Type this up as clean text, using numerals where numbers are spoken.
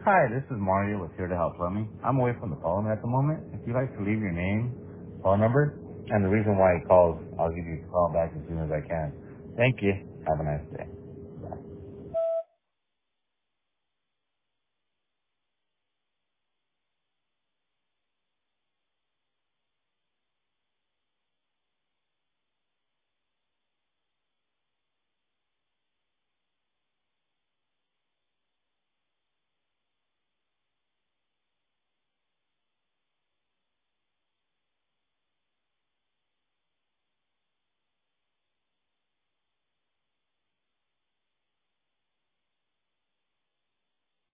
Hi, this is Mario with Here to Help Plumbing. I'm away from the phone at the moment. If you'd like to leave your name, phone number, and the reason why he calls, I'll give you a call back as soon as I can. Thank you. Have a nice day.